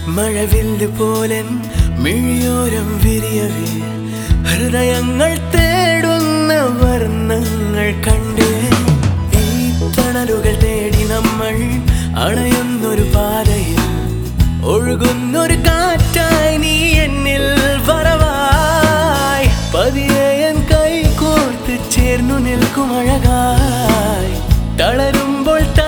മഴവില്ല് പോലൻ മിഴിയോരം വിരിയവേ ഹൃദയങ്ങൾ തേടുന്ന വർണ്ണങ്ങൾ കണ്ടേ. ഈ തണലുകൾ തേടി നമ്മൾ അണയുന്നൊരു പാതയിൽ ഒഴുകുന്നൊരു കാറ്റായി നീ എന്നിൽ വരവായി. പതിയെ എൻ കൈ കോർത്ത് ചേർന്നു നിൽക്കും അഴകായി. തളരുമ്പോൾ